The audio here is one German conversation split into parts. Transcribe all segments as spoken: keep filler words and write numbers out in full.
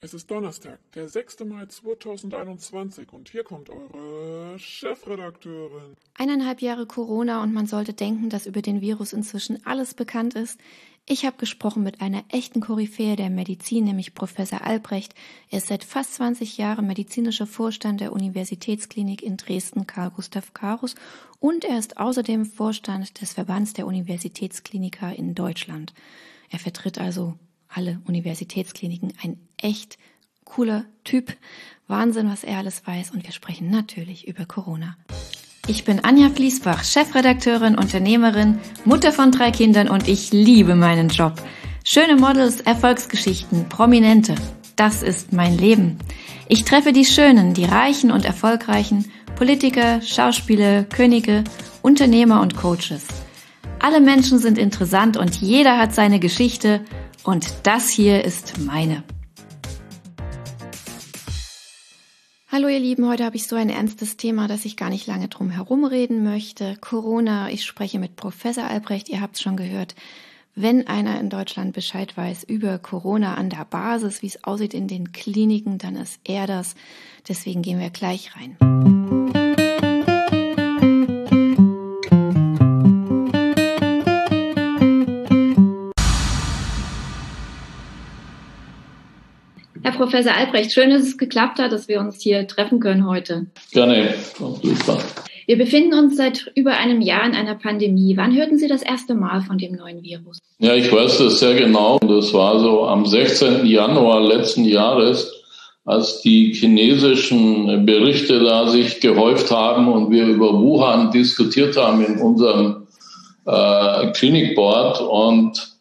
Es ist Donnerstag, der sechster Mai zweitausendeinundzwanzig und hier kommt eure Chefredakteurin. Eineinhalb Jahre Corona und man sollte denken, dass über den Virus inzwischen alles bekannt ist. Ich habe gesprochen mit einer echten Koryphäe der Medizin, nämlich Professor Albrecht. Er ist seit fast zwanzig Jahren medizinischer Vorstand der Universitätsklinik in Dresden Carl Gustav Carus und er ist außerdem Vorstand des Verbands der Universitätskliniker in Deutschland. Er vertritt also alle Universitätskliniken, ein echt cooler Typ. Wahnsinn, was er alles weiß und wir sprechen natürlich über Corona. Ich bin Anja Fließbach, Chefredakteurin, Unternehmerin, Mutter von drei Kindern und ich liebe meinen Job. Schöne Models, Erfolgsgeschichten, Prominente, das ist mein Leben. Ich treffe die Schönen, die Reichen und Erfolgreichen, Politiker, Schauspieler, Könige, Unternehmer und Coaches. Alle Menschen sind interessant und jeder hat seine Geschichte und das hier ist meine. Hallo ihr Lieben, heute habe ich so ein ernstes Thema, dass ich gar nicht lange drum herum reden möchte. Corona, ich spreche mit Professor Albrecht, ihr habt es schon gehört. Wenn einer in Deutschland Bescheid weiß über Corona an der Basis, wie es aussieht in den Kliniken, dann ist er das. Deswegen gehen wir gleich rein. Herr Professor Albrecht, schön, dass es geklappt hat, dass wir uns hier treffen können heute. Gerne, Frau Fließbach. Wir befinden uns seit über einem Jahr in einer Pandemie. Wann hörten Sie das erste Mal von dem neuen Virus? Ja, ich weiß das sehr genau. Das war so am sechzehnten Januar letzten Jahres, als die chinesischen Berichte da sich gehäuft haben und wir über Wuhan diskutiert haben in unserem äh, Klinikboard. Und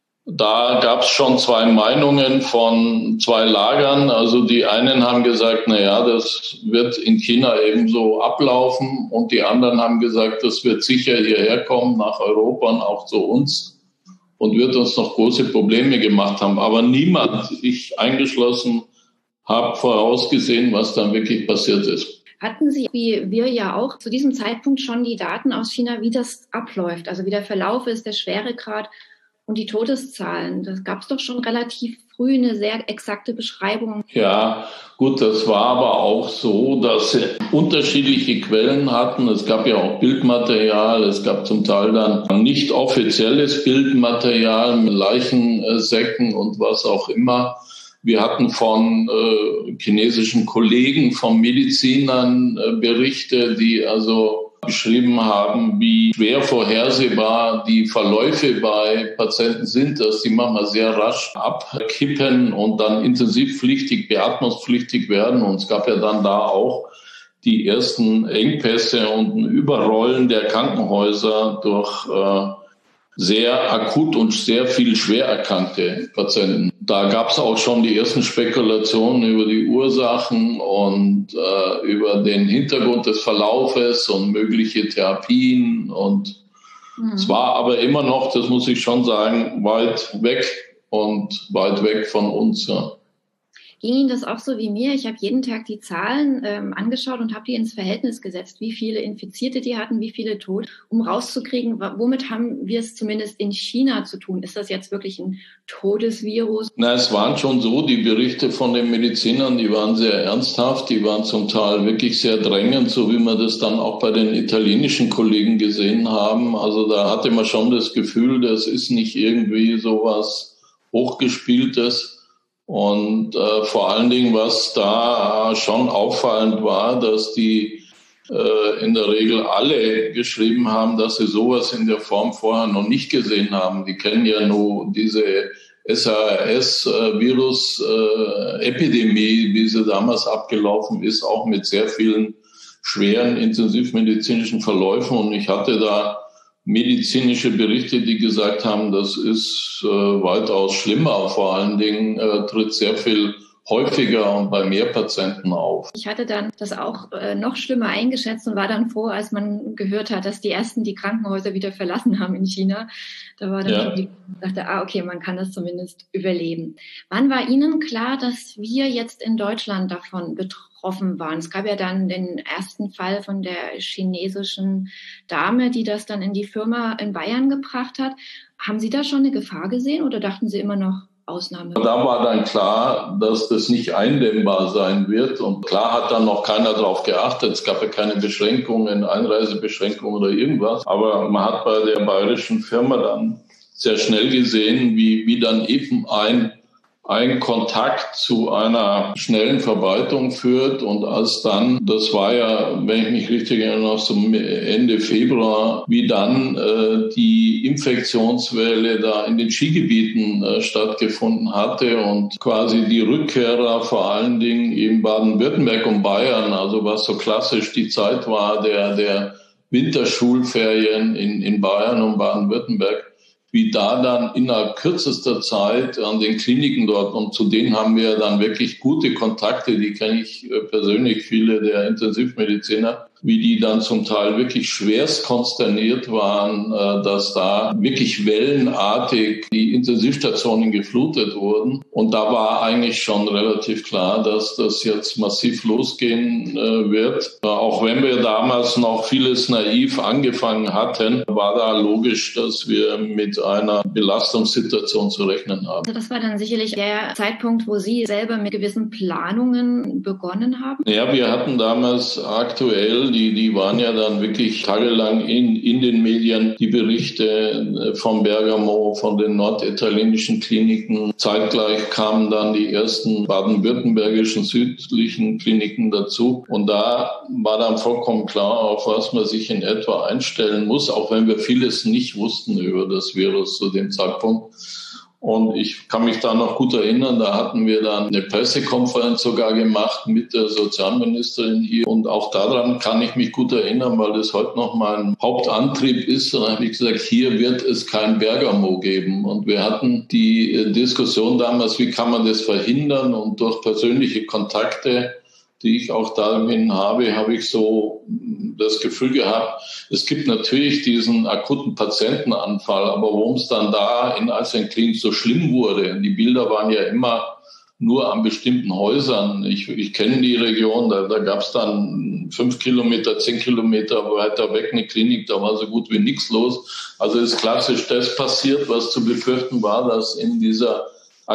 da gab es schon zwei Meinungen von zwei Lagern. Also die einen haben gesagt, na ja, das wird in China ebenso ablaufen. Und die anderen haben gesagt, das wird sicher hierher kommen, nach Europa und auch zu uns. Und wird uns noch große Probleme gemacht haben. Aber niemand, ich eingeschlossen, habe vorausgesehen, was dann wirklich passiert ist. Hatten Sie, wie wir ja auch, zu diesem Zeitpunkt schon die Daten aus China, wie das abläuft? Also wie der Verlauf ist, der Schweregrad und die Todeszahlen, das gab es doch schon relativ früh eine sehr exakte Beschreibung. Ja, gut, das war aber auch so, dass sie unterschiedliche Quellen hatten. Es gab ja auch Bildmaterial, es gab zum Teil dann nicht offizielles Bildmaterial mit Leichensäcken und was auch immer. Wir hatten von äh, chinesischen Kollegen, von Medizinern äh, Berichte, die also beschrieben haben, wie schwer vorhersehbar die Verläufe bei Patienten sind, dass die manchmal sehr rasch abkippen und dann intensivpflichtig, beatmungspflichtig werden. Und es gab ja dann da auch die ersten Engpässe und ein Überrollen der Krankenhäuser durch äh, sehr akut und sehr viel schwer erkrankte Patienten. Da gab es auch schon die ersten Spekulationen über die Ursachen und äh, über den Hintergrund des Verlaufes und mögliche Therapien. Und mhm. es war aber immer noch, das muss ich schon sagen, weit weg und weit weg von uns. Ja. Ging Ihnen das auch so wie mir? Ich habe jeden Tag die Zahlen ähm, angeschaut und habe die ins Verhältnis gesetzt, wie viele Infizierte die hatten, wie viele tot, um rauszukriegen, womit haben wir es zumindest in China zu tun? Ist das jetzt wirklich ein Todesvirus? Na, es waren schon so, die Berichte von den Medizinern, die waren sehr ernsthaft, die waren zum Teil wirklich sehr drängend, so wie wir das dann auch bei den italienischen Kollegen gesehen haben. Also da hatte man schon das Gefühl, das ist nicht irgendwie sowas Hochgespieltes. Und äh, vor allen Dingen, was da schon auffallend war, dass die äh, in der Regel alle geschrieben haben, dass sie sowas in der Form vorher noch nicht gesehen haben. Die kennen ja nur diese S A R S-Virus-Epidemie, wie sie damals abgelaufen ist, auch mit sehr vielen schweren intensivmedizinischen Verläufen. Und ich hatte da medizinische Berichte, die gesagt haben, das ist äh, weitaus schlimmer. Vor allen Dingen äh, tritt sehr viel häufiger und bei mehr Patienten auf. Ich hatte dann das auch äh, noch schlimmer eingeschätzt und war dann froh, als man gehört hat, dass die ersten die Krankenhäuser wieder verlassen haben in China. Da war dann ja. schon die, dachte, ah, okay, man kann das zumindest überleben. Wann war Ihnen klar, dass wir jetzt in Deutschland davon betroffen waren? Es gab ja dann den ersten Fall von der chinesischen Dame, die das dann in die Firma in Bayern gebracht hat. Haben Sie da schon eine Gefahr gesehen oder dachten Sie immer noch, Ausnahme? Da war dann klar, dass das nicht eindämmbar sein wird. Und klar hat dann noch keiner darauf geachtet. Es gab ja keine Beschränkungen, Einreisebeschränkungen oder irgendwas. Aber man hat bei der bayerischen Firma dann sehr schnell gesehen, wie, wie dann eben ein ein Kontakt zu einer schnellen Verbreitung führt. Und als dann, das war ja, wenn ich mich richtig erinnere, so Ende Februar, wie dann äh, die Infektionswelle da in den Skigebieten äh, stattgefunden hatte und quasi die Rückkehrer vor allen Dingen in Baden-Württemberg und Bayern, also was so klassisch die Zeit war der, der Winterschulferien in, in Bayern und Baden-Württemberg, wie da dann innerhalb kürzester Zeit an den Kliniken dort, und zu denen haben wir dann wirklich gute Kontakte, die kenne ich persönlich, viele der Intensivmediziner, wie die dann zum Teil wirklich schwerst konsterniert waren, dass da wirklich wellenartig die Intensivstationen geflutet wurden. Und da war eigentlich schon relativ klar, dass das jetzt massiv losgehen wird. Auch wenn wir damals noch vieles naiv angefangen hatten, war da logisch, dass wir mit einer Belastungssituation zu rechnen haben. Also das war dann sicherlich der Zeitpunkt, wo Sie selber mit gewissen Planungen begonnen haben? Ja, wir hatten damals aktuell, die, die waren ja dann wirklich tagelang in, in den Medien, die Berichte von Bergamo, von den norditalienischen Kliniken. Zeitgleich kamen dann die ersten baden-württembergischen südlichen Kliniken dazu. Und da war dann vollkommen klar, auf was man sich in etwa einstellen muss, auch wenn wir vieles nicht wussten über das Virus zu dem Zeitpunkt. Und ich kann mich da noch gut erinnern, da hatten wir dann eine Pressekonferenz sogar gemacht mit der Sozialministerin hier. Und auch daran kann ich mich gut erinnern, weil das heute noch mein Hauptantrieb ist. Und da habe ich gesagt, hier wird es kein Bergamo geben. Und wir hatten die Diskussion damals, wie kann man das verhindern? Und durch persönliche Kontakte, die ich auch dahin habe, habe ich so das Gefühl gehabt, es gibt natürlich diesen akuten Patientenanfall, aber warum es dann da in einzelnen Kliniken so schlimm wurde, die Bilder waren ja immer nur an bestimmten Häusern. Ich, ich kenne die Region, da, da gab es dann fünf Kilometer, zehn Kilometer weiter weg eine Klinik, da war so gut wie nichts los. Also ist klassisch das passiert, was zu befürchten war, dass in dieser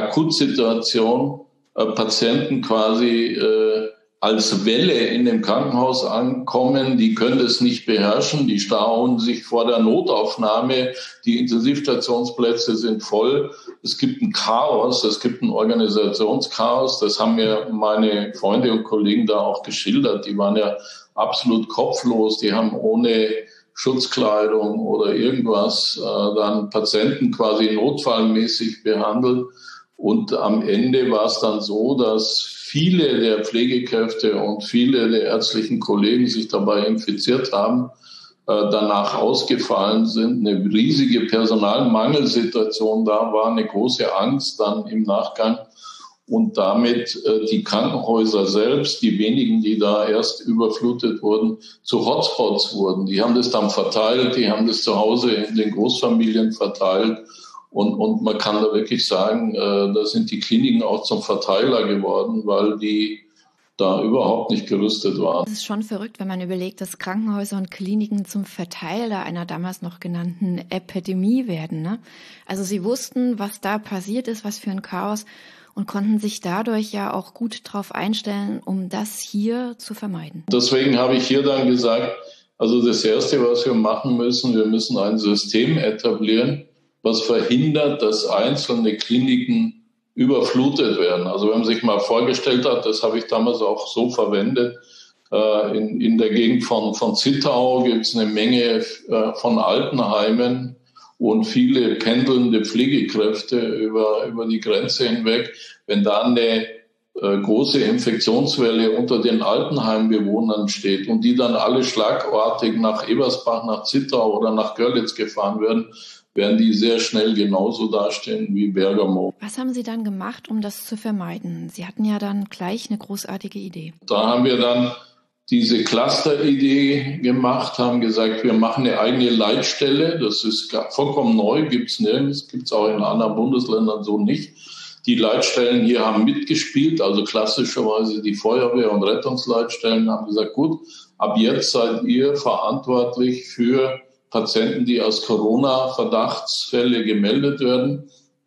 Akutsituation äh, Patienten quasi äh, als Welle in dem Krankenhaus ankommen, die können es nicht beherrschen, die stauen sich vor der Notaufnahme, die Intensivstationsplätze sind voll, es gibt ein Chaos, es gibt ein Organisationschaos, das haben mir meine Freunde und Kollegen da auch geschildert, die waren ja absolut kopflos, die haben ohne Schutzkleidung oder irgendwas äh, dann Patienten quasi notfallmäßig behandelt. Und am Ende war es dann so, dass viele der Pflegekräfte und viele der ärztlichen Kollegen sich dabei infiziert haben, äh, danach ausgefallen sind. Eine riesige Personalmangelsituation da war, eine große Angst dann im Nachgang. Und damit äh, die Krankenhäuser selbst, die wenigen, die da erst überflutet wurden, zu Hotspots wurden. Die haben das dann verteilt, die haben das zu Hause in den Großfamilien verteilt. Und, und man kann da wirklich sagen, äh, da sind die Kliniken auch zum Verteiler geworden, weil die da überhaupt nicht gerüstet waren. Es ist schon verrückt, wenn man überlegt, dass Krankenhäuser und Kliniken zum Verteiler einer damals noch genannten Epidemie werden, ne? Also sie wussten, was da passiert ist, was für ein Chaos, und konnten sich dadurch ja auch gut darauf einstellen, um das hier zu vermeiden. Deswegen habe ich hier dann gesagt, also das Erste, was wir machen müssen, wir müssen ein System etablieren, was verhindert, dass einzelne Kliniken überflutet werden. Also wenn man sich mal vorgestellt hat, das habe ich damals auch so verwendet, äh, in, in der Gegend von, von Zittau gibt es eine Menge äh, von Altenheimen und viele pendelnde Pflegekräfte über, über die Grenze hinweg. Wenn da eine äh, große Infektionswelle unter den Altenheimbewohnern steht und die dann alle schlagartig nach Ebersbach, nach Zittau oder nach Görlitz gefahren werden, werden die sehr schnell genauso dastehen wie Bergamo. Was haben Sie dann gemacht, um das zu vermeiden? Sie hatten ja dann gleich eine großartige Idee. Da haben wir dann diese Cluster-Idee gemacht, haben gesagt, wir machen eine eigene Leitstelle. Das ist vollkommen neu, gibt es nirgends, gibt es auch in anderen Bundesländern so nicht. Die Leitstellen hier haben mitgespielt, also klassischerweise die Feuerwehr- und Rettungsleitstellen haben gesagt, gut, ab jetzt seid ihr verantwortlich für Patienten, die als Corona-Verdachtsfälle gemeldet werden.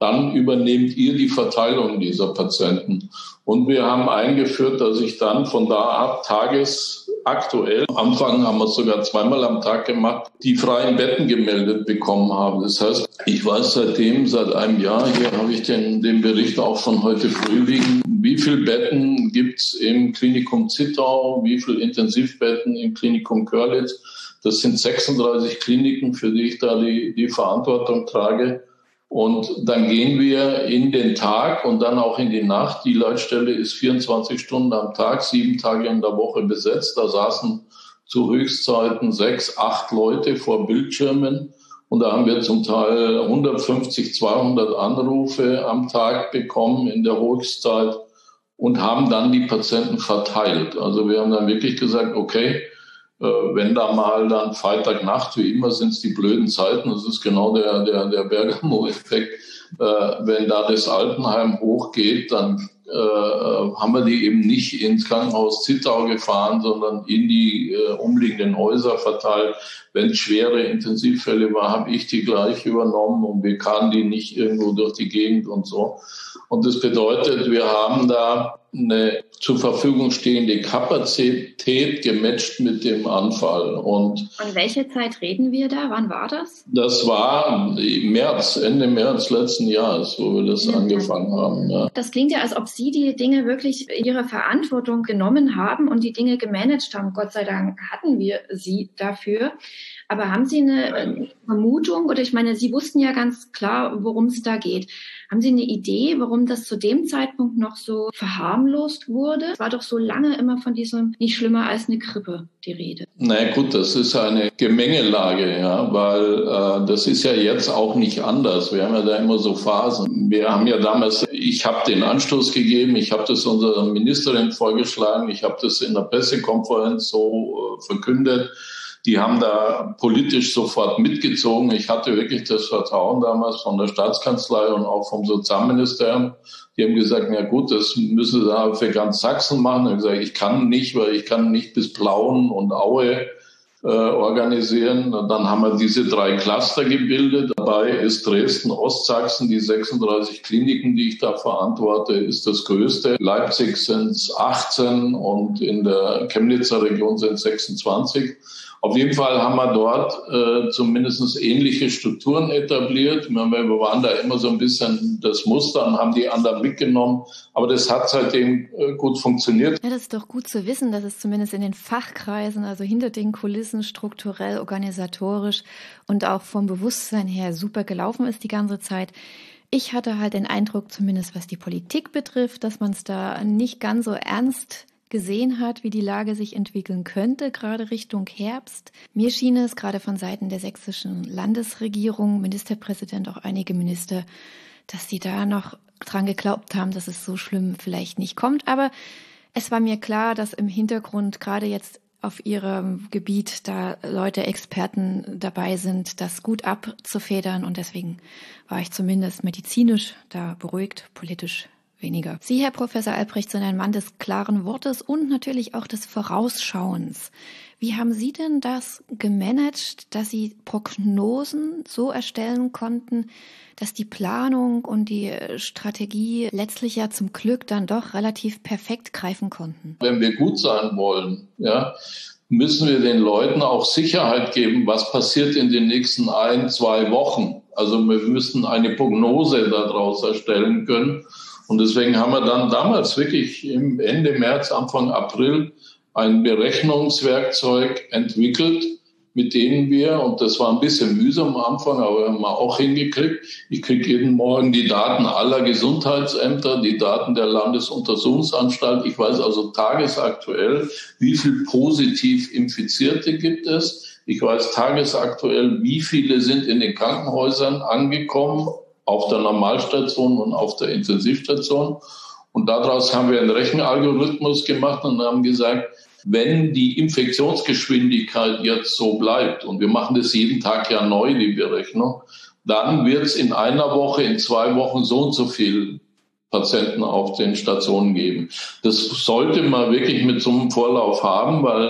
dann übernehmt ihr die Verteilung dieser Patienten. Und wir haben eingeführt, dass ich dann von da ab tagesaktuell, am Anfang haben wir es sogar zweimal am Tag gemacht, die freien Betten gemeldet bekommen habe. Das heißt, ich weiß seitdem, seit einem Jahr, hier habe ich den, den Bericht auch von heute früh liegen, wie viele Betten gibt's im Klinikum Zittau, wie viele Intensivbetten im Klinikum Görlitz. Das sind sechsunddreißig Kliniken, für die ich da die, die Verantwortung trage. Und dann gehen wir in den Tag und dann auch in die Nacht. Die Leitstelle ist vierundzwanzig Stunden am Tag, sieben Tage in der Woche besetzt. Da saßen zu Höchstzeiten sechs, acht Leute vor Bildschirmen. Und da haben wir zum Teil hundertfünfzig, zweihundert Anrufe am Tag bekommen in der Höchstzeit und haben dann die Patienten verteilt. Also wir haben dann wirklich gesagt, okay, wenn da mal dann Freitagnacht, wie immer sind es die blöden Zeiten, das ist genau der, der, der Bergamo-Effekt, äh, wenn da das Altenheim hochgeht, dann äh, haben wir die eben nicht ins Krankenhaus Zittau gefahren, sondern in die äh, umliegenden Häuser verteilt. Wenn es schwere Intensivfälle war, habe ich die gleich übernommen und wir kamen die nicht irgendwo durch die Gegend und so. Und das bedeutet, wir haben da eine zur Verfügung stehende Kapazität gematcht mit dem Anfall. Und von welcher Zeit reden wir da? Wann war das? Das war März, Ende März letzten Jahres, wo wir das mhm. angefangen haben. Ja. Das klingt ja, als ob Sie die Dinge wirklich Ihre Verantwortung genommen haben und die Dinge gemanagt haben. Gott sei Dank hatten wir Sie dafür. Aber haben Sie eine Vermutung, oder ich meine, Sie wussten ja ganz klar, worum es da geht. Haben Sie eine Idee, warum das zu dem Zeitpunkt noch so verharmlost wurde? Es war doch so lange immer von diesem nicht schlimmer als eine Grippe die Rede. Na naja, gut, das ist eine Gemengelage, ja, weil äh, das ist ja jetzt auch nicht anders. Wir haben ja da immer so Phasen. Wir haben ja damals, ich habe den Anstoß gegeben, ich habe das unserer Ministerin vorgeschlagen, ich habe das in der Pressekonferenz so äh, verkündet. Die haben da politisch sofort mitgezogen. Ich hatte wirklich das Vertrauen damals von der Staatskanzlei und auch vom Sozialministerium. Die haben gesagt, na gut, das müssen sie da für ganz Sachsen machen. Ich habe gesagt, ich kann nicht, weil ich kann nicht bis Plauen und Aue äh, organisieren. Und dann haben wir diese drei Cluster gebildet. Dabei ist Dresden, Ostsachsen, die sechsunddreißig Kliniken, die ich da verantworte, ist das größte. Leipzig sind es achtzehn und in der Chemnitzer Region sind es sechsundzwanzig. Auf jeden Fall haben wir dort äh, zumindest ähnliche Strukturen etabliert. Wir waren da immer so ein bisschen das Muster und haben die anderen mitgenommen. Aber das hat seitdem äh, gut funktioniert. Ja, das ist doch gut zu wissen, dass es zumindest in den Fachkreisen, also hinter den Kulissen, strukturell, organisatorisch und auch vom Bewusstsein her super gelaufen ist die ganze Zeit. Ich hatte halt den Eindruck, zumindest was die Politik betrifft, dass man es da nicht ganz so ernst gesehen hat, wie die Lage sich entwickeln könnte, gerade Richtung Herbst. Mir schien es gerade von Seiten der sächsischen Landesregierung, Ministerpräsident, auch einige Minister, dass die da noch dran geglaubt haben, dass es so schlimm vielleicht nicht kommt. Aber es war mir klar, dass im Hintergrund gerade jetzt auf ihrem Gebiet da Leute, Experten dabei sind, das gut abzufedern. Und deswegen war ich zumindest medizinisch da beruhigt, politisch weniger. Sie, Herr Professor Albrecht, sind ein Mann des klaren Wortes und natürlich auch des Vorausschauens. Wie haben Sie denn das gemanagt, dass Sie Prognosen so erstellen konnten, dass die Planung und die Strategie letztlich ja zum Glück dann doch relativ perfekt greifen konnten? Wenn wir gut sein wollen, ja, müssen wir den Leuten auch Sicherheit geben, was passiert in den nächsten ein, zwei Wochen. Also wir müssen eine Prognose daraus erstellen können. Und deswegen haben wir dann damals wirklich im Ende März, Anfang April ein Berechnungswerkzeug entwickelt, mit denen wir, und das war ein bisschen mühsam am Anfang, aber haben wir auch hingekriegt, ich kriege jeden Morgen die Daten aller Gesundheitsämter, die Daten der Landesuntersuchungsanstalt. Ich weiß also tagesaktuell, wie viel positiv Infizierte gibt es. Ich weiß tagesaktuell, wie viele sind in den Krankenhäusern angekommen, auf der Normalstation und auf der Intensivstation. Und daraus haben wir einen Rechenalgorithmus gemacht und haben gesagt, wenn die Infektionsgeschwindigkeit jetzt so bleibt, und wir machen das jeden Tag ja neu, die Berechnung, dann wird es in einer Woche, in zwei Wochen so und so viel Patienten auf den Stationen geben. Das sollte man wirklich mit so einem Vorlauf haben, weil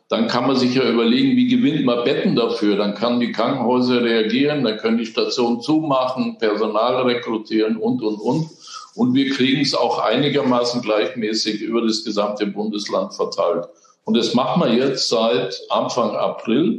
dann kann man sich ja überlegen, wie gewinnt man Betten dafür? Dann kann die Krankenhäuser reagieren, dann können die Stationen zumachen, Personal rekrutieren und, und, und. Und wir kriegen es auch einigermaßen gleichmäßig über das gesamte Bundesland verteilt. Und das machen wir jetzt seit Anfang April.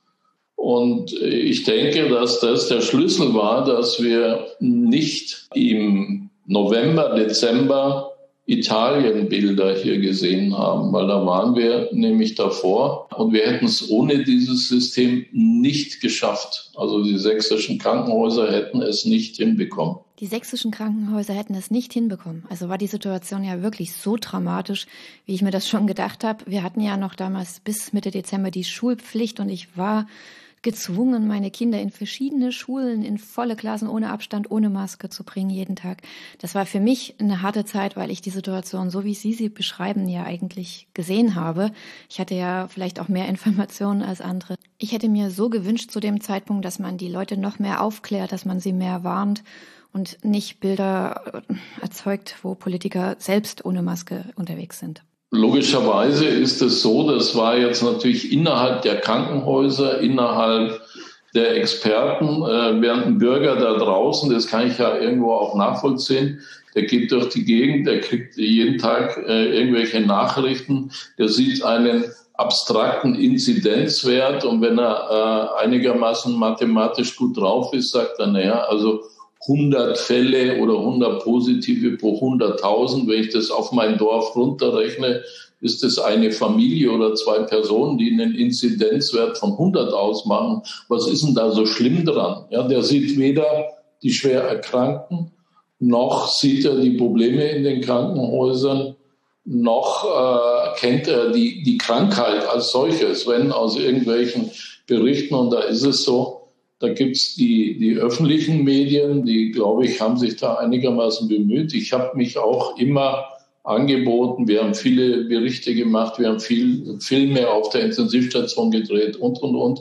Und ich denke, dass das der Schlüssel war, dass wir nicht im November, Dezember Italien-Bilder hier gesehen haben, weil da waren wir nämlich davor und wir hätten es ohne dieses System nicht geschafft. Also die sächsischen Krankenhäuser hätten es nicht hinbekommen. Die sächsischen Krankenhäuser hätten es nicht hinbekommen. Also war die Situation ja wirklich so dramatisch, wie ich mir das schon gedacht habe. Wir hatten ja noch damals bis Mitte Dezember die Schulpflicht und ich war gezwungen, meine Kinder in verschiedene Schulen, in volle Klassen, ohne Abstand, ohne Maske zu bringen, jeden Tag. Das war für mich eine harte Zeit, weil ich die Situation, so wie Sie sie beschreiben, ja eigentlich gesehen habe. Ich hatte ja vielleicht auch mehr Informationen als andere. Ich hätte mir so gewünscht zu dem Zeitpunkt, dass man die Leute noch mehr aufklärt, dass man sie mehr warnt und nicht Bilder erzeugt, wo Politiker selbst ohne Maske unterwegs sind. Logischerweise ist es so, das war jetzt natürlich innerhalb der Krankenhäuser, innerhalb der Experten, äh, während ein Bürger da draußen, das kann ich ja irgendwo auch nachvollziehen, der geht durch die Gegend, der kriegt jeden Tag äh, irgendwelche Nachrichten, der sieht einen abstrakten Inzidenzwert und wenn er äh, einigermaßen mathematisch gut drauf ist, sagt er, naja, also hundert Fälle oder hundert Positive pro hunderttausend. Wenn ich das auf mein Dorf runterrechne, ist das eine Familie oder zwei Personen, die einen Inzidenzwert von hundert ausmachen. Was ist denn da so schlimm dran? Ja, der sieht weder die schwer Erkrankten, noch sieht er die Probleme in den Krankenhäusern, noch äh, kennt er die, die Krankheit als solches, wenn aus irgendwelchen Berichten, und da ist es so, da gibt's die, die öffentlichen Medien, die, glaube ich, haben sich da einigermaßen bemüht. Ich habe mich auch immer angeboten. Wir haben viele Berichte gemacht, wir haben viel Filme auf der Intensivstation gedreht und, und, und.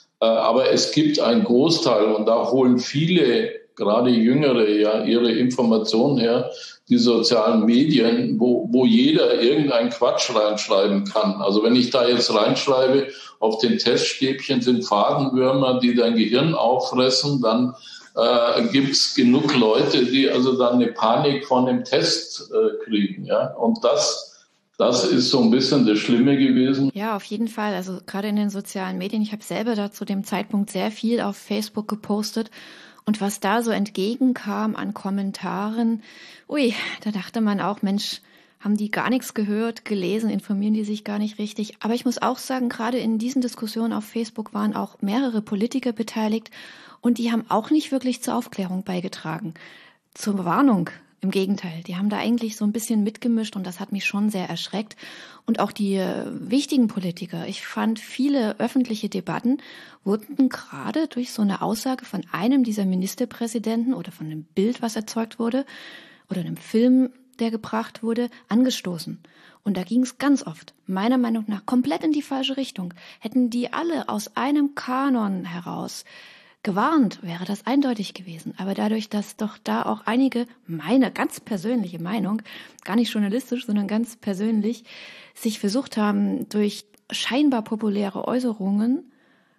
Aber es gibt einen Großteil, und da holen viele, gerade Jüngere, ja, ihre Informationen her, die sozialen Medien, wo, wo jeder irgendeinen Quatsch reinschreiben kann. Also wenn ich da jetzt reinschreibe, auf den Teststäbchen sind Fadenwürmer, die dein Gehirn auffressen, dann äh, gibt's genug Leute, die also dann eine Panik von dem Test äh, kriegen. Ja? Und das, das ist so ein bisschen das Schlimme gewesen. Ja, auf jeden Fall. Also gerade in den sozialen Medien. Ich habe selber da zu dem Zeitpunkt sehr viel auf Facebook gepostet. Und was da so entgegenkam an Kommentaren, ui, da dachte man auch, Mensch, haben die gar nichts gehört, gelesen, informieren die sich gar nicht richtig. Aber ich muss auch sagen, gerade in diesen Diskussionen auf Facebook waren auch mehrere Politiker beteiligt und die haben auch nicht wirklich zur Aufklärung beigetragen, zur Warnung. Im Gegenteil, die haben da eigentlich so ein bisschen mitgemischt und das hat mich schon sehr erschreckt. Und auch die äh, wichtigen Politiker, ich fand viele öffentliche Debatten wurden gerade durch so eine Aussage von einem dieser Ministerpräsidenten oder von einem Bild, was erzeugt wurde, oder einem Film, der gebracht wurde, angestoßen. Und da ging es ganz oft, meiner Meinung nach, komplett in die falsche Richtung. Hätten die alle aus einem Kanon heraus gewarnt, wäre das eindeutig gewesen. Aber dadurch, dass doch da auch einige, meine ganz persönliche Meinung, gar nicht journalistisch, sondern ganz persönlich, sich versucht haben, durch scheinbar populäre Äußerungen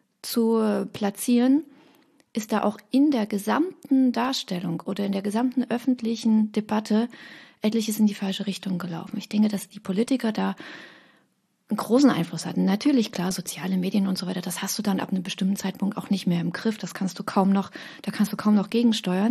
zu platzieren, ist da auch in der gesamten Darstellung oder in der gesamten öffentlichen Debatte etliches in die falsche Richtung gelaufen. Ich denke, dass die Politiker da einen großen Einfluss hatten. Natürlich, klar, soziale Medien und so weiter, das hast du dann ab einem bestimmten Zeitpunkt auch nicht mehr im Griff. Das kannst du kaum noch, da kannst du kaum noch gegensteuern.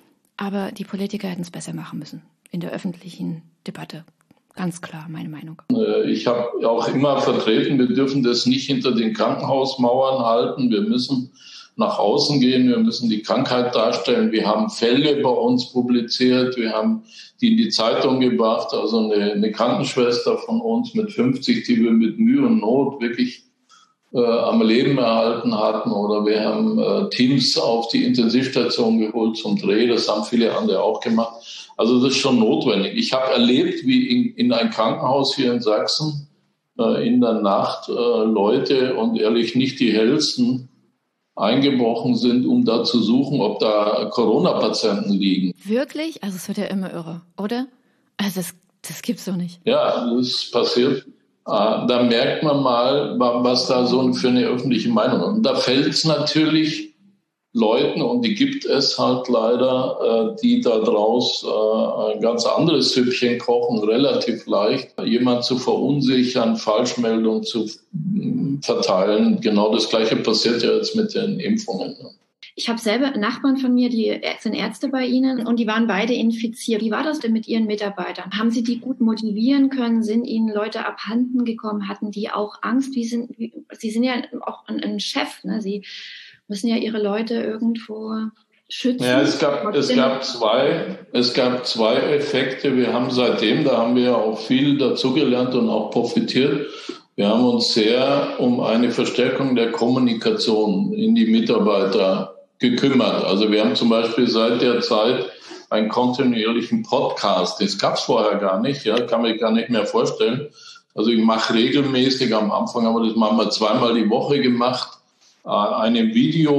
Aber die Politiker hätten es besser machen müssen in der öffentlichen Debatte. Ganz klar, meine Meinung. Ich habe auch immer vertreten, wir dürfen das nicht hinter den Krankenhausmauern halten. Wir müssen nach außen gehen, wir müssen die Krankheit darstellen. Wir haben Fälle bei uns publiziert, wir haben die in die Zeitung gebracht, also eine, eine Krankenschwester von uns mit fünfzig, die wir mit Mühe und Not wirklich äh, am Leben erhalten hatten. Oder wir haben äh, Teams auf die Intensivstation geholt zum Dreh, das haben viele andere auch gemacht. Also das ist schon notwendig. Ich habe erlebt, wie in, in ein Krankenhaus hier in Sachsen äh, in der Nacht äh, Leute, und ehrlich nicht die hellsten, eingebrochen sind, um da zu suchen, ob da Corona-Patienten liegen. Wirklich? Also es wird ja immer irre, oder? Also das, das gibt's doch nicht. Ja, das passiert Da merkt man mal, was da so für eine öffentliche Meinung ist. Und da fällt es natürlich Leuten, und die gibt es halt leider, die da draus ein ganz anderes Süppchen kochen, relativ leicht, jemand zu verunsichern, Falschmeldungen zu verteilen. Genau das Gleiche passiert ja jetzt mit den Impfungen. Ich habe selber Nachbarn von mir, die sind Ärzte bei Ihnen und die waren beide infiziert. Wie war das denn mit Ihren Mitarbeitern? Haben Sie die gut motivieren können? Sind Ihnen Leute abhanden gekommen? Hatten die auch Angst? Wie sind, wie, Sie sind ja auch ein, ein Chef, ne? Sie müssen ja Ihre Leute irgendwo schützen. Ja, es gab, es gab zwei, es gab zwei Effekte. Wir haben seitdem, da haben wir auch viel dazugelernt und auch profitiert. Wir haben uns sehr um eine Verstärkung der Kommunikation in die Mitarbeiter gekümmert. Also wir haben zum Beispiel seit der Zeit einen kontinuierlichen Podcast. Das gab es vorher gar nicht, ja, kann man sich gar nicht mehr vorstellen. Also ich mache regelmäßig, am Anfang haben wir das machen wir zweimal die Woche gemacht, einen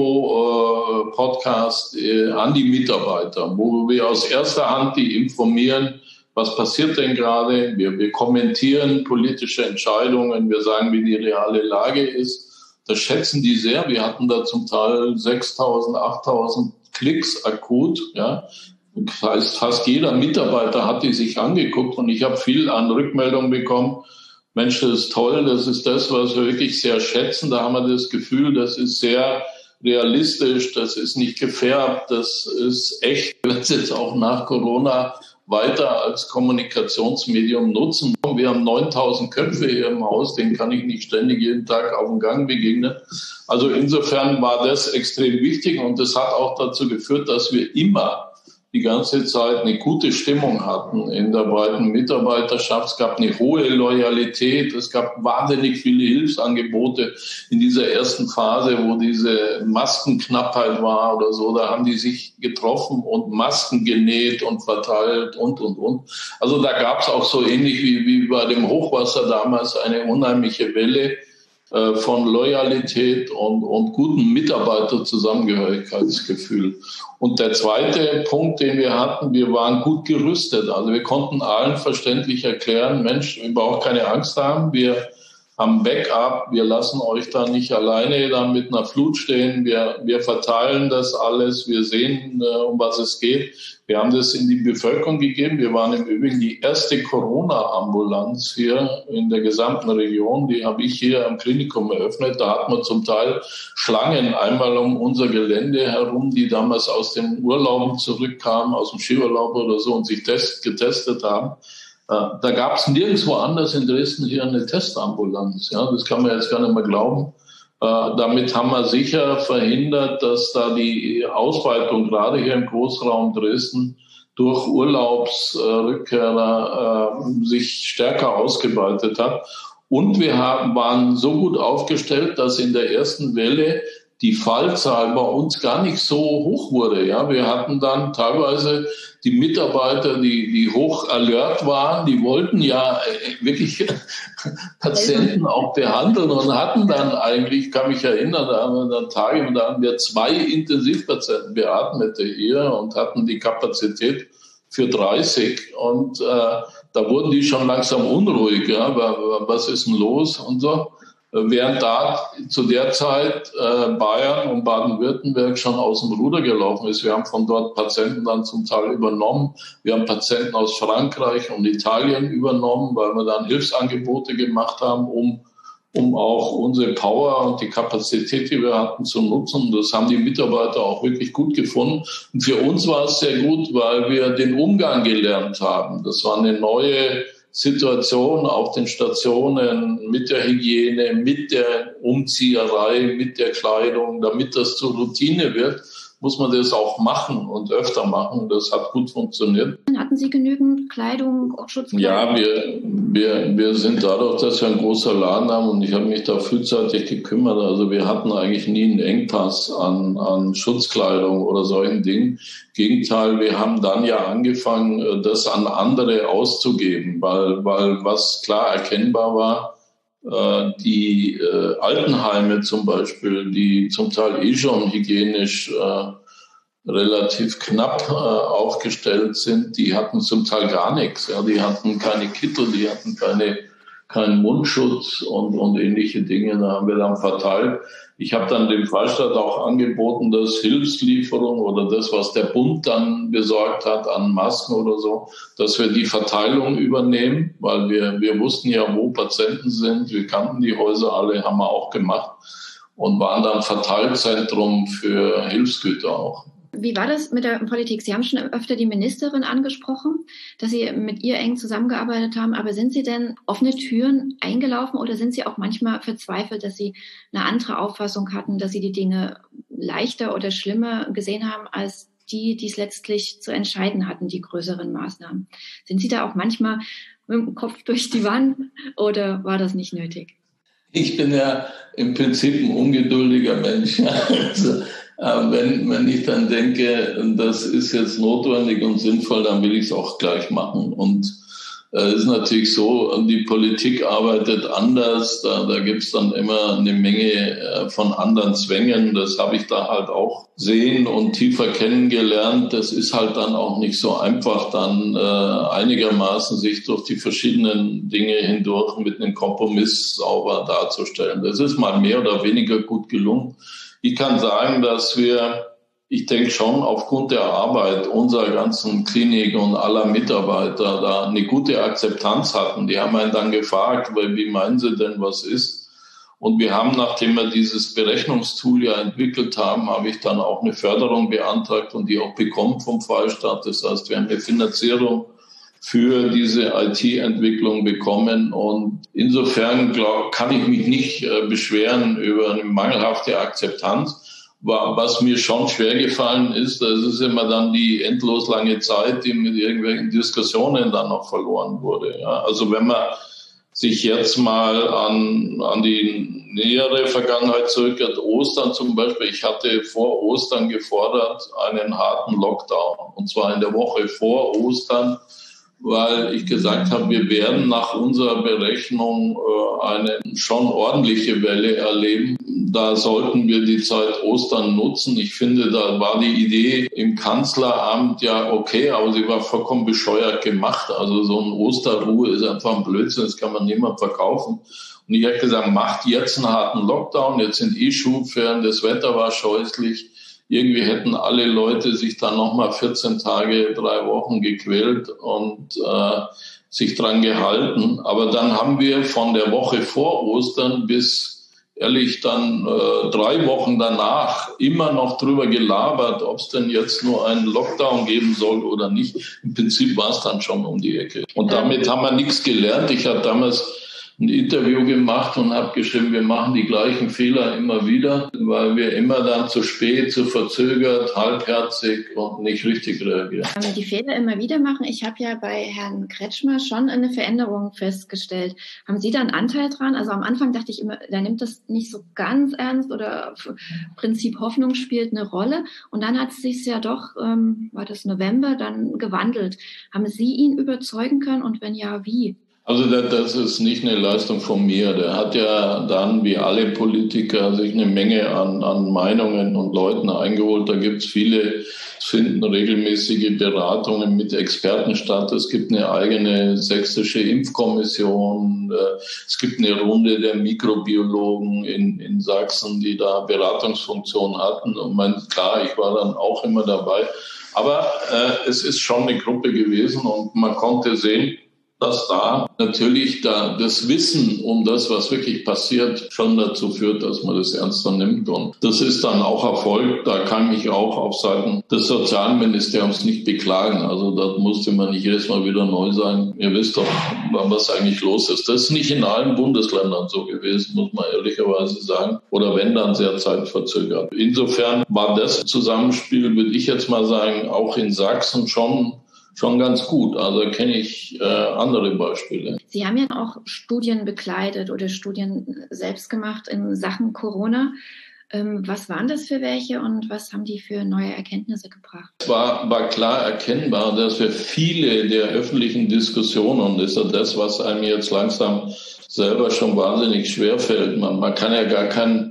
Video-Podcast an die Mitarbeiter, wo wir aus erster Hand die informieren, was passiert denn gerade. Wir, wir kommentieren politische Entscheidungen, wir sagen, wie die reale Lage ist. Das schätzen die sehr. Wir hatten da zum Teil sechstausend, achttausend Klicks akut. Ja. Das heißt, fast jeder Mitarbeiter hat die sich angeguckt und ich habe viel an Rückmeldungen bekommen. Mensch, das ist toll, das ist das, was wir wirklich sehr schätzen. Da haben wir das Gefühl, das ist sehr realistisch, das ist nicht gefärbt, das ist echt. Wir werden es jetzt auch nach Corona weiter als Kommunikationsmedium nutzen. Wir haben neuntausend Köpfe hier im Haus, denen kann ich nicht ständig jeden Tag auf dem Gang begegnen. Also insofern war das extrem wichtig und das hat auch dazu geführt, dass wir immer die ganze Zeit eine gute Stimmung hatten in der breiten Mitarbeiterschaft. Es gab eine hohe Loyalität. Es gab wahnsinnig viele Hilfsangebote in dieser ersten Phase, wo diese Maskenknappheit war oder so. Da haben die sich getroffen und Masken genäht und verteilt und, und, und. Also da gab es auch so ähnlich wie, wie bei dem Hochwasser damals eine unheimliche Welle von Loyalität und, und guten Mitarbeiter-Zusammengehörigkeitsgefühl. Und der zweite Punkt, den wir hatten, wir waren gut gerüstet. Also wir konnten allen verständlich erklären, Mensch, ihr braucht keine Angst haben, wir haben Backup, wir lassen euch da nicht alleine da mit einer Flut stehen, wir, wir verteilen das alles, wir sehen, äh, um was es geht. Wir haben das in die Bevölkerung gegeben. Wir waren im Übrigen die erste Corona-Ambulanz hier in der gesamten Region. Die habe ich hier am Klinikum eröffnet. Da hat man zum Teil Schlangen einmal um unser Gelände herum, die damals aus den Urlauben zurückkamen, aus dem Skiurlaub oder so und sich test, getestet haben. Da gab es nirgendwo anders in Dresden hier eine Testambulanz. Ja, das kann man jetzt gar nicht mehr glauben. Äh, damit haben wir sicher verhindert, dass da die Ausweitung gerade hier im Großraum Dresden durch Urlaubsrückkehrer äh, sich stärker ausgeweitet hat. Und wir haben, waren so gut aufgestellt, dass in der ersten Welle die Fallzahl bei uns gar nicht so hoch wurde. Ja, wir hatten dann teilweise die Mitarbeiter, die, die hoch alert waren, die wollten ja wirklich Patienten auch behandeln und hatten dann eigentlich, kann mich erinnern, da haben wir dann Tage, da haben wir zwei Intensivpatienten beatmete hier und hatten die Kapazität für dreißig und äh, da wurden die schon langsam unruhig, ja, was ist denn los und so. Während da zu der Zeit äh, Bayern und Baden-Württemberg schon aus dem Ruder gelaufen ist. Wir haben von dort Patienten dann zum Teil übernommen. Wir haben Patienten aus Frankreich und Italien übernommen, weil wir dann Hilfsangebote gemacht haben, um um auch unsere Power und die Kapazität, die wir hatten, zu nutzen. Das haben die Mitarbeiter auch wirklich gut gefunden. Und für uns war es sehr gut, weil wir den Umgang gelernt haben. Das war eine neue Situation auf den Stationen mit der Hygiene, mit der Umzieherei, mit der Kleidung. Damit das zur Routine wird, muss man das auch machen und öfter machen. Das hat gut funktioniert. Hatten Sie genügend Kleidung, Schutzkleidung? Ja, wir, wir, wir sind dadurch, dass wir ein großer Laden haben und ich habe mich da frühzeitig gekümmert. Also wir hatten eigentlich nie einen Engpass an, an Schutzkleidung oder solchen Dingen. Im Gegenteil, wir haben dann ja angefangen, das an andere auszugeben, weil, weil was klar erkennbar war, die äh, Altenheime zum Beispiel, die zum Teil eh schon hygienisch äh, relativ knapp äh, aufgestellt sind, die hatten zum Teil gar nichts. Ja, die hatten keine Kittel, die hatten keine keinen Mundschutz und, und ähnliche Dinge. Da haben wir dann verteilt. Ich habe dann dem Freistaat auch angeboten, dass Hilfslieferung oder das, was der Bund dann besorgt hat an Masken oder so, dass wir die Verteilung übernehmen, weil wir, wir wussten ja, wo Patienten sind. Wir kannten die Häuser alle, haben wir auch gemacht und waren dann Verteilzentrum für Hilfsgüter auch. Wie war das mit der Politik? Sie haben schon öfter die Ministerin angesprochen, dass Sie mit ihr eng zusammengearbeitet haben. Aber sind Sie denn offene Türen eingelaufen oder sind Sie auch manchmal verzweifelt, dass Sie eine andere Auffassung hatten, dass Sie die Dinge leichter oder schlimmer gesehen haben als die, die es letztlich zu entscheiden hatten, die größeren Maßnahmen? Sind Sie da auch manchmal mit dem Kopf durch die Wand oder war das nicht nötig? Ich bin ja im Prinzip ein ungeduldiger Mensch. Also, Wenn, wenn ich dann denke, das ist jetzt notwendig und sinnvoll, dann will ich es auch gleich machen. Und es äh, ist natürlich so, die Politik arbeitet anders. Da, da gibt es dann immer eine Menge äh, von anderen Zwängen. Das habe ich da halt auch sehen und tiefer kennengelernt. Das ist halt dann auch nicht so einfach, dann äh, einigermaßen sich durch die verschiedenen Dinge hindurch mit einem Kompromiss sauber darzustellen. Das ist mal mehr oder weniger gut gelungen. Ich kann sagen, dass wir, ich denke schon aufgrund der Arbeit unserer ganzen Klinik und aller Mitarbeiter da eine gute Akzeptanz hatten. Die haben einen dann gefragt, weil, wie meinen Sie denn, was ist? Und wir haben, nachdem wir dieses Berechnungstool ja entwickelt haben, habe ich dann auch eine Förderung beantragt und die auch bekommen vom Freistaat. Das heißt, wir haben eine Finanzierung für diese I T-Entwicklung bekommen. Und insofern glaub, kann ich mich nicht äh, beschweren über eine mangelhafte Akzeptanz. Was mir schon schwer gefallen ist, das ist immer dann die endlos lange Zeit, die mit irgendwelchen Diskussionen dann noch verloren wurde. Ja, also wenn man sich jetzt mal an, an die nähere Vergangenheit zurückgeht, Ostern zum Beispiel, ich hatte vor Ostern gefordert einen harten Lockdown. Und zwar in der Woche vor Ostern, weil ich gesagt habe, wir werden nach unserer Berechnung äh, eine schon ordentliche Welle erleben. Da sollten wir die Zeit Ostern nutzen. Ich finde, da war die Idee im Kanzleramt ja okay, aber sie war vollkommen bescheuert gemacht. Also so eine Osterruhe ist einfach ein Blödsinn, das kann man niemand verkaufen. Und ich habe gesagt, macht jetzt einen harten Lockdown, jetzt sind eh Schulferien, das Wetter war scheußlich. Irgendwie hätten alle Leute sich dann nochmal vierzehn Tage, drei Wochen gequält und äh, sich dran gehalten. Aber dann haben wir von der Woche vor Ostern bis, ehrlich, dann äh, drei Wochen danach immer noch drüber gelabert, ob es denn jetzt nur einen Lockdown geben soll oder nicht. Im Prinzip war es dann schon um die Ecke. Und damit haben wir nichts gelernt. Ich habe damals ein Interview gemacht und habe geschrieben, wir machen die gleichen Fehler immer wieder, weil wir immer dann zu spät, zu verzögert, halbherzig und nicht richtig reagieren. Die Fehler immer wieder machen. Ich habe ja bei Herrn Kretschmer schon eine Veränderung festgestellt. Haben Sie da einen Anteil dran? Also am Anfang dachte ich immer, der nimmt das nicht so ganz ernst oder Prinzip Hoffnung spielt eine Rolle. Und dann hat es sich ja doch, ähm, war das November, dann gewandelt. Haben Sie ihn überzeugen können und wenn ja, wie? Also das ist nicht eine Leistung von mir. Der hat ja dann, wie alle Politiker, sich eine Menge an, an Meinungen und Leuten eingeholt. Da gibt es viele, es finden regelmäßige Beratungen mit Experten statt. Es gibt eine eigene sächsische Impfkommission. Es gibt eine Runde der Mikrobiologen in, in Sachsen, die da Beratungsfunktion hatten. Und mein, klar, ich war dann auch immer dabei. Aber äh, es ist schon eine Gruppe gewesen und man konnte sehen, dass da natürlich da das Wissen um das, was wirklich passiert, schon dazu führt, dass man das ernster nimmt. Und das ist dann auch Erfolg. Da kann ich auch auf Seiten des Sozialministeriums nicht beklagen. Also da musste man nicht jedes Mal wieder neu sein. Ihr wisst doch, was eigentlich los ist. Das ist nicht in allen Bundesländern so gewesen, muss man ehrlicherweise sagen. Oder wenn, dann sehr zeitverzögert. Insofern war das Zusammenspiel, würde ich jetzt mal sagen, auch in Sachsen schon Schon ganz gut. Also kenne ich äh, andere Beispiele. Sie haben ja auch Studien begleitet oder Studien selbst gemacht in Sachen Corona. Ähm, was waren das für welche und was haben die für neue Erkenntnisse gebracht? Es war, war klar erkennbar, dass wir viele der öffentlichen Diskussionen, und das ist ja das, was einem jetzt langsam selber schon wahnsinnig schwerfällt. Man, man kann ja gar keinen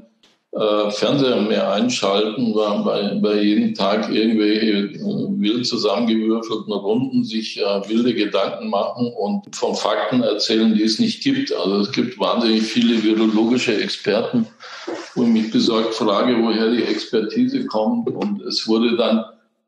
äh, Fernseher mehr einschalten, weil bei, bei jedem Tag irgendwelche äh, wild zusammengewürfelten Runden sich äh, wilde Gedanken machen und von Fakten erzählen, die es nicht gibt. Also es gibt wahnsinnig viele virologische Experten, wo ich mich besorgt frage, woher die Expertise kommt. Und es wurde dann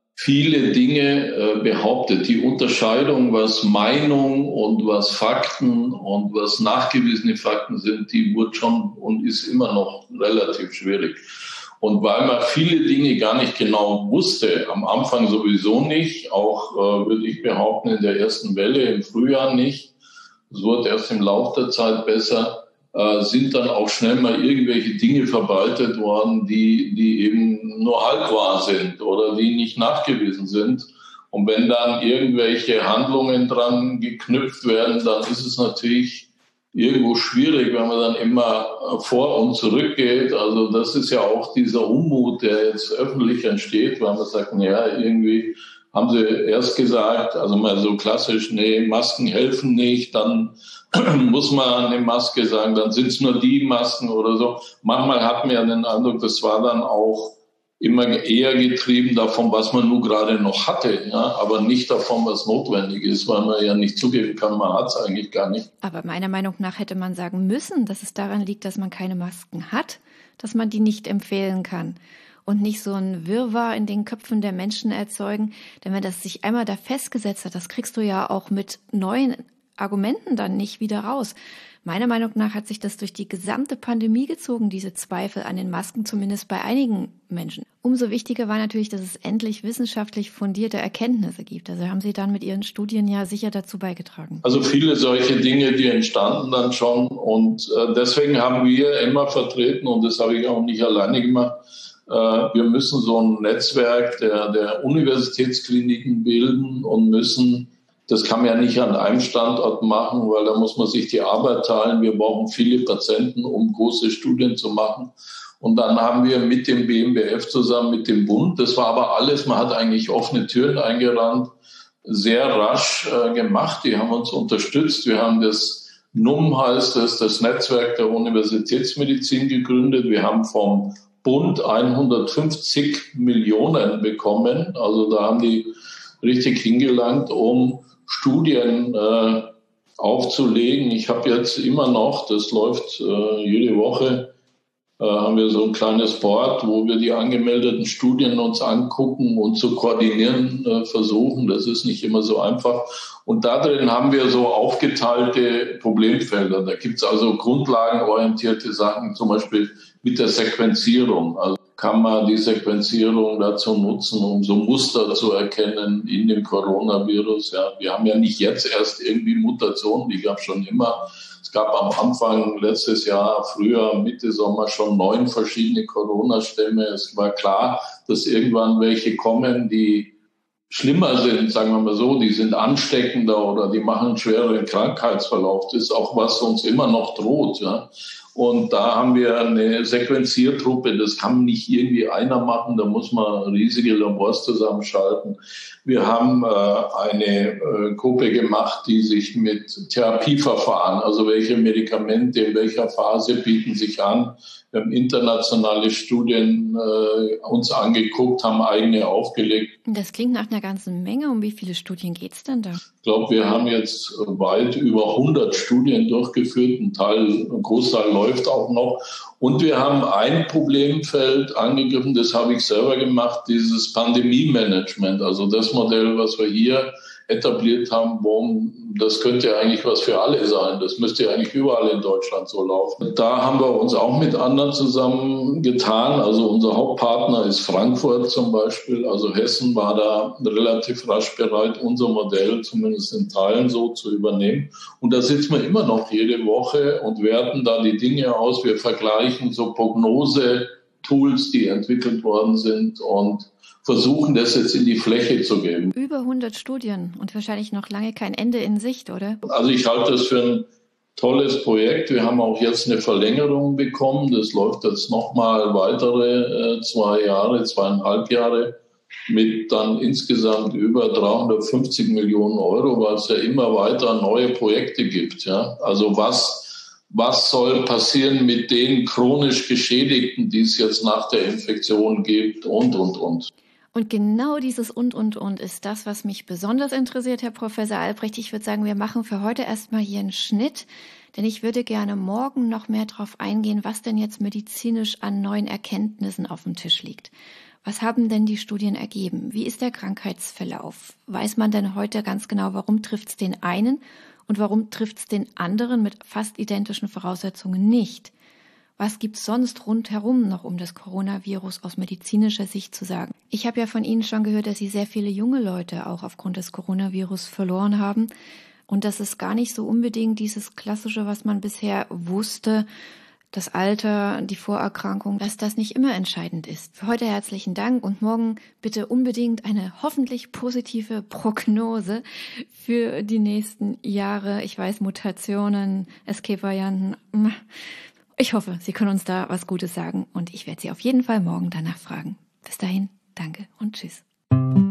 viele Dinge äh, behauptet. Die Unterscheidung, was Meinung und was Fakten und was nachgewiesene Fakten sind, die wurde schon und ist immer noch relativ schwierig. Und weil man viele Dinge gar nicht genau wusste, am Anfang sowieso nicht, auch äh, würde ich behaupten, in der ersten Welle im Frühjahr nicht, es wurde erst im Laufe der Zeit besser, äh, sind dann auch schnell mal irgendwelche Dinge verbreitet worden, die, die eben nur halb wahr sind oder die nicht nachgewiesen sind. Und wenn dann irgendwelche Handlungen dran geknüpft werden, dann ist es natürlich irgendwo schwierig, wenn man dann immer vor und zurück geht. Also das ist ja auch dieser Unmut, der jetzt öffentlich entsteht, weil man sagt, naja, irgendwie haben sie erst gesagt, also mal so klassisch, nee, Masken helfen nicht, dann muss man eine Maske sagen, dann sind es nur die Masken oder so. Manchmal hat man ja den Eindruck, das war dann auch immer eher getrieben davon, was man nur gerade noch hatte, ja, aber nicht davon, was notwendig ist, weil man ja nicht zugeben kann, man hat es eigentlich gar nicht. Aber meiner Meinung nach hätte man sagen müssen, dass es daran liegt, dass man keine Masken hat, dass man die nicht empfehlen kann. Und nicht so ein Wirrwarr in den Köpfen der Menschen erzeugen. Denn wenn das sich einmal da festgesetzt hat, das kriegst du ja auch mit neuen Argumenten dann nicht wieder raus. Meiner Meinung nach hat sich das durch die gesamte Pandemie gezogen, diese Zweifel an den Masken, zumindest bei einigen Menschen. Umso wichtiger war natürlich, dass es endlich wissenschaftlich fundierte Erkenntnisse gibt. Also haben Sie dann mit Ihren Studien ja sicher dazu beigetragen. Also viele solche Dinge, die entstanden dann schon. Und äh, deswegen haben wir immer vertreten, und das habe ich auch nicht alleine gemacht, wir müssen so ein Netzwerk der, der Universitätskliniken bilden und müssen, das kann man ja nicht an einem Standort machen, weil da muss man sich die Arbeit teilen. Wir brauchen viele Patienten, um große Studien zu machen. Und dann haben wir mit dem B M B F zusammen, mit dem Bund, das war aber alles, man hat eigentlich offene Türen eingerannt, sehr rasch äh, gemacht. Die haben uns unterstützt. Wir haben das N U M, heißt es, das Netzwerk der Universitätsmedizin gegründet. Wir haben vom Bund hundertfünfzig Millionen bekommen. Also da haben die richtig hingelangt, um Studien äh, aufzulegen. Ich habe jetzt immer noch, das läuft äh, jede Woche, äh, haben wir so ein kleines Board, wo wir die angemeldeten Studien uns angucken und zu koordinieren äh, versuchen. Das ist nicht immer so einfach. Und da drin haben wir so aufgeteilte Problemfelder. Da gibt es also grundlagenorientierte Sachen, zum Beispiel mit der Sequenzierung. Also kann man die Sequenzierung dazu nutzen, um so Muster zu erkennen in dem Coronavirus. Ja, wir haben ja nicht jetzt erst irgendwie Mutationen, die gab es schon immer. Es gab am Anfang letztes Jahr, Frühjahr, Mitte Sommer schon neun verschiedene Corona-Stämme. Es war klar, dass irgendwann welche kommen, die schlimmer sind, sagen wir mal so, die sind ansteckender oder die machen einen schwereren Krankheitsverlauf. Das ist auch, was uns immer noch droht. Ja. Und da haben wir eine Sequenziertruppe, das kann nicht irgendwie einer machen, da muss man riesige Labors zusammenschalten. Wir haben äh, eine äh, Gruppe gemacht, die sich mit Therapieverfahren, also welche Medikamente in welcher Phase bieten sich an. Wir haben internationale Studien äh, uns angeguckt, haben eigene aufgelegt. Das klingt nach einer ganzen Menge. Um wie viele Studien geht's denn da? Ich glaube, wir haben jetzt weit über hundert Studien durchgeführt. Ein Teil, ein Großteil läuft auch noch. Und wir haben ein Problemfeld angegriffen, das habe ich selber gemacht, dieses Pandemie-Management. Also das Modell, was wir hier etabliert haben, warum, das könnte ja eigentlich was für alle sein. Das müsste ja eigentlich überall in Deutschland so laufen. Da haben wir uns auch mit anderen zusammengetan. Also unser Hauptpartner ist Frankfurt zum Beispiel. Also Hessen war da relativ rasch bereit, unser Modell zumindest in Teilen so zu übernehmen. Und da sitzen wir immer noch jede Woche und werten da die Dinge aus. Wir vergleichen so Prognose-Tools, die entwickelt worden sind, und versuchen, das jetzt in die Fläche zu geben. Über hundert Studien und wahrscheinlich noch lange kein Ende in Sicht, oder? Also ich halte das für ein tolles Projekt. Wir haben auch jetzt eine Verlängerung bekommen. Das läuft jetzt nochmal weitere äh, zwei Jahre, zweieinhalb Jahre mit dann insgesamt über dreihundertfünfzig Millionen Euro, weil es ja immer weiter neue Projekte gibt. Ja? Also was Was soll passieren mit den chronisch Geschädigten, die es jetzt nach der Infektion gibt und, und, und. Und genau dieses und, und, und ist das, was mich besonders interessiert, Herr Professor Albrecht. Ich würde sagen, wir machen für heute erstmal hier einen Schnitt, denn ich würde gerne morgen noch mehr darauf eingehen, was denn jetzt medizinisch an neuen Erkenntnissen auf dem Tisch liegt. Was haben denn die Studien ergeben? Wie ist der Krankheitsverlauf? Weiß man denn heute ganz genau, warum trifft es den einen und warum trifft es den anderen mit fast identischen Voraussetzungen nicht? Was gibt's sonst rundherum noch um das Coronavirus aus medizinischer Sicht zu sagen? Ich habe ja von Ihnen schon gehört, dass Sie sehr viele junge Leute auch aufgrund des Coronavirus verloren haben und dass es gar nicht so unbedingt dieses Klassische, was man bisher wusste, das Alter, die Vorerkrankung, dass das nicht immer entscheidend ist. Für heute herzlichen Dank und morgen bitte unbedingt eine hoffentlich positive Prognose für die nächsten Jahre. Ich weiß, Mutationen, Escape-Varianten. Ich hoffe, Sie können uns da was Gutes sagen und ich werde Sie auf jeden Fall morgen danach fragen. Bis dahin, danke und tschüss.